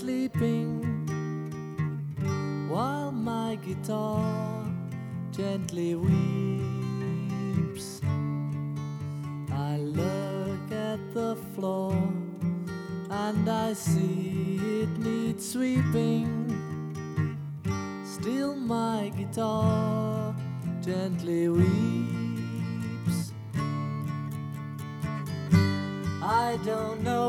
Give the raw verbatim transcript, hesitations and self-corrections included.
sleeping while my guitar gently weeps. I look at the floor and I see it needs sweeping. Still my guitar gently weeps. I don't know